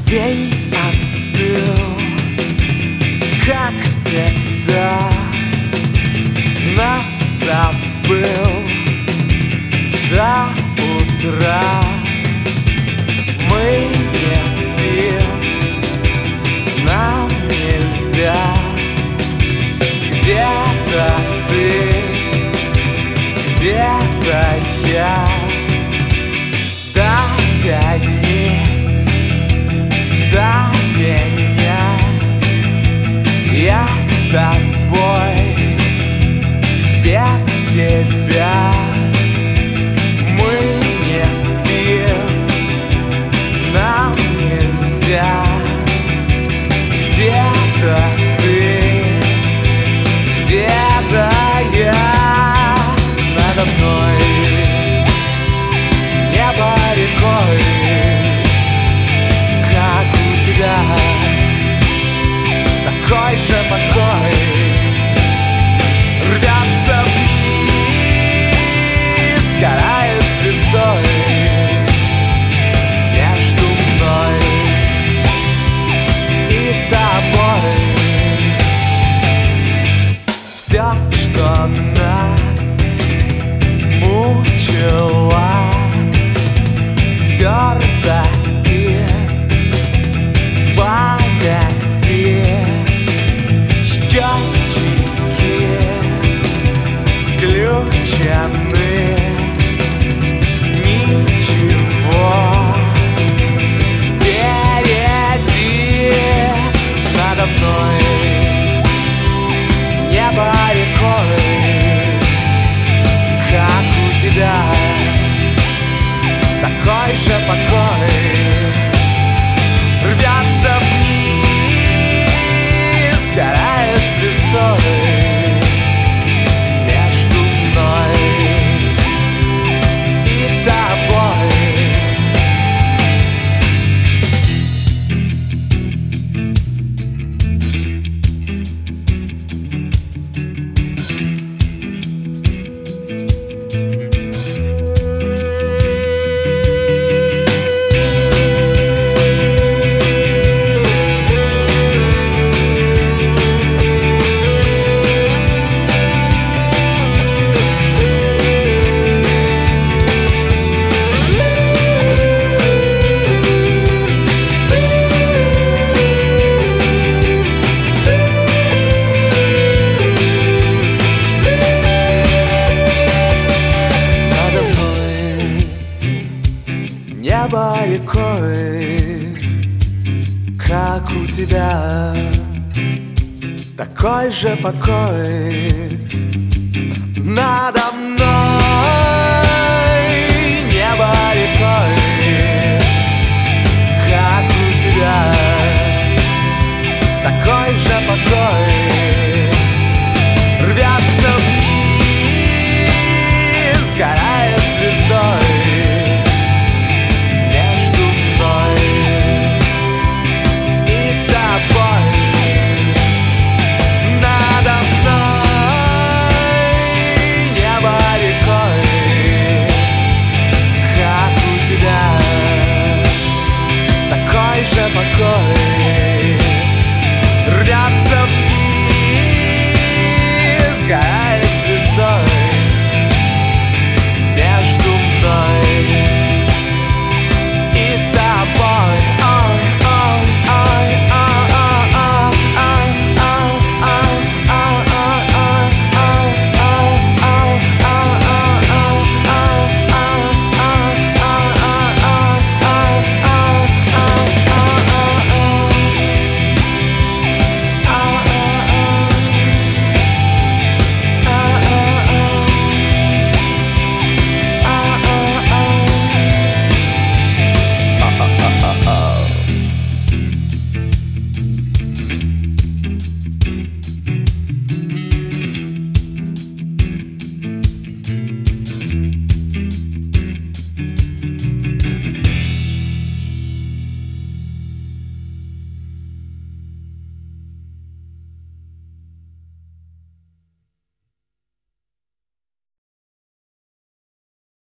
День остыл, как всегда, нас забыл до утра. Мы не спим, нам нельзя. Где-то ты, где-то я. Дотянись до меня, я с тобой, без тебя. Мы не спим, нам нельзя. Где-то ты, где-то я. Надо мной небо рекой, как у тебя, такой же покой. Рвется вниз, сгорает звездой между мной и тобой. Все, что нас мучило, стерто из памяти. Счетчики включены, ничего впереди. Надо мной небо рекой, как у тебя, такой же покой. Рвется вниз, сгорает звездой между мной и тобой. Небо рекой, как у тебя, такой же покой. Надо мной